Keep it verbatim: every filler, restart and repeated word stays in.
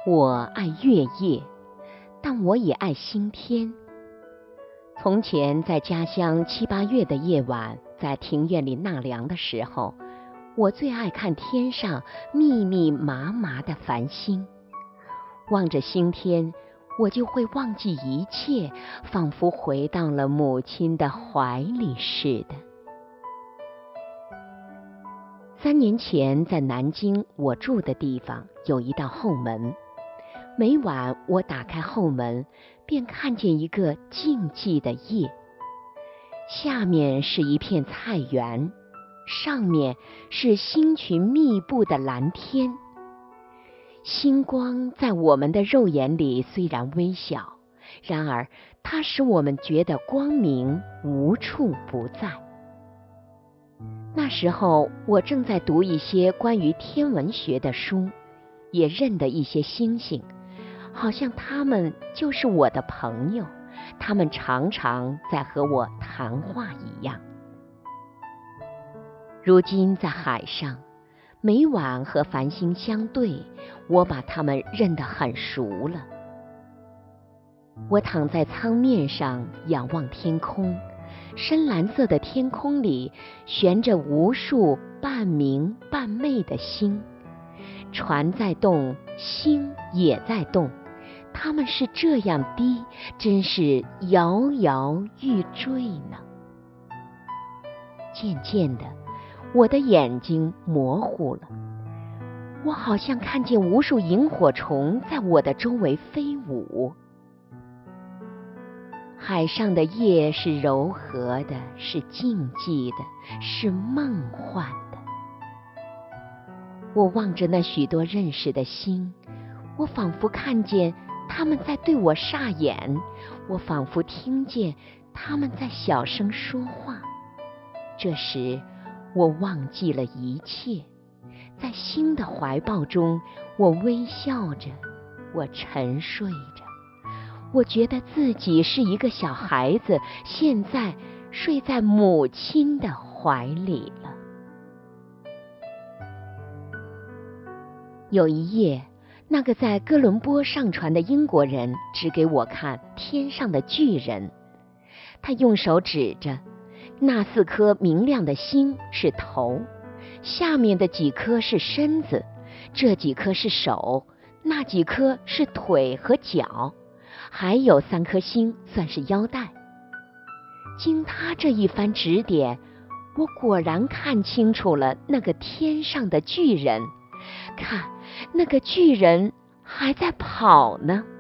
我爱月夜，但我也爱星天。从前在家乡七八月的夜晚，在庭院里纳凉的时候，我最爱看天上密密麻麻的繁星。望着星天，我就会忘记一切，仿佛回到了母亲的怀里似的。三年前在南京我住的地方有一道后门，每晚我打开后门，便看见一个静寂的夜。下面是一片菜园，上面是星群密布的蓝天。星光在我们的肉眼里虽然微小，然而它使我们觉得光明无处不在。那时候我正在读一些关于天文学的书，也认得一些星星，好像他们就是我的朋友，他们常常在和我谈话一样。如今在海上，每晚和繁星相对，我把它们认得很熟了。我躺在舱面上仰望天空，深蓝色的天空里悬着无数半明半昧的星，船在动，星也在动，它们是这样低，真是摇摇欲坠呢。渐渐的，我的眼睛模糊了，我好像看见无数萤火虫在我的周围飞舞。海上的夜是柔和的，是静寂的，是梦幻的。我望着那许多认识的星，我仿佛看见他们在对我煞眼，我仿佛听见他们在小声说话。这时我忘记了一切，在星的怀抱中，我微笑着，我沉睡着。我觉得自己是一个小孩子，现在睡在母亲的怀里了。有一夜，那个在哥伦波上船的英国人指给我看天上的巨人，他用手指着，那四颗明亮的星是头，下面的几颗是身子，这几颗是手，那几颗是腿和脚，还有三颗星算是腰带。经他这一番指点，我果然看清楚了那个天上的巨人。看，那个巨人还在跑呢。